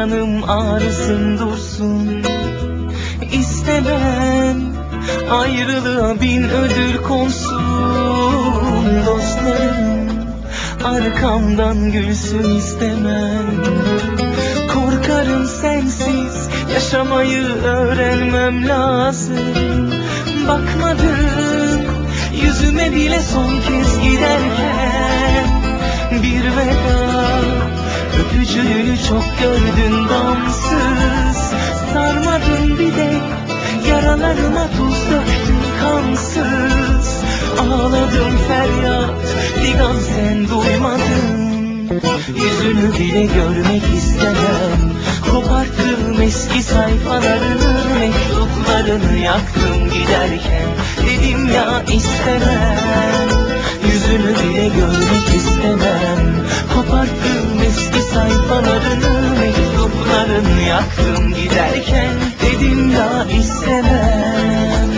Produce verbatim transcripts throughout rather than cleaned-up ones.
yanım ağrısın dursun. İstemem ayrılığa bin ödül konsun. Dostlarım arkamdan gülsün istemem. Korkarım sensiz yaşamayı öğrenmem lazım. Bakmadın yüzüme bile son kez giderken. Bir veda öpücüğünü çok gördün damsız. Sarmadın bir de yaralarıma tuz döktün kansız. Ağladım feryat figan sen duymadın. Yüzünü bile görmek istemem. Koparttım eski sayfalarını, mektuplarını yaktım giderken. Dedim ya istemem, yüzünü bile görmek istemem. Koparttım eski sayfalarını, mektuplarını yaktım giderken. Dedim ya istemem.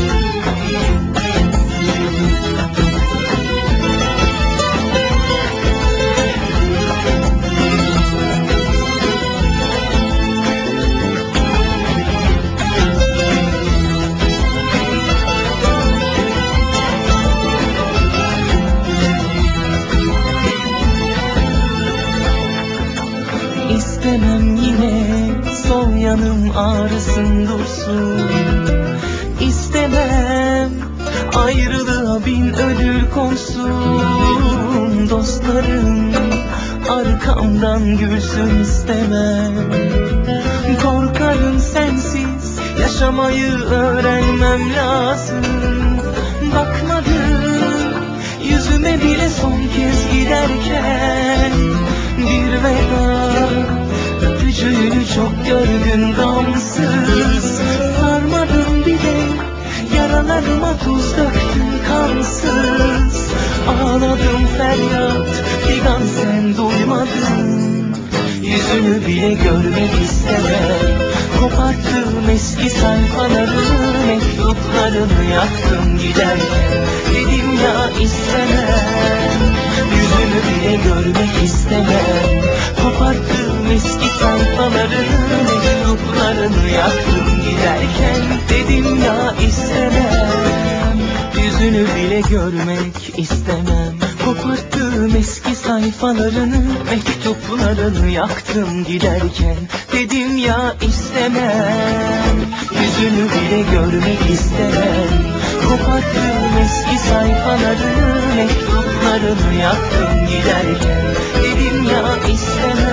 İstemem yine sol yanım ağrısın dursun. İstemem ayrılığa bin ödül konsun. Dostlarım arkamdan gülsün istemem. Korkarım sensiz yaşamayı öğrenmem lazım. Bakmadın yüzüme bile son kez giderken. Bir veda öpücüğünü çok gördün damsız. Sarmadın bir de yaralarıma tuz döktün kansız. Ağladım feryat figan sen duymadın. Yüzünü bile görmek istemem. Koparttım eski sayfalarını, mektuplarını yaktım giderken. Dedim ya istemem, yüzünü bile görmek istemem. Koparttım eski sayfalarını, mektuplarını yaktım giderken. Dedim ya istemem, yüzünü bile görmek istemem. Koparttım eski sayfalarını, mektuplarını yaktım giderken. Dedim ya istemem, yüzünü bile görmek istemem. Koparttım eski sayfalarını, mektuplarını yaktım giderken. Dedim ya istemem.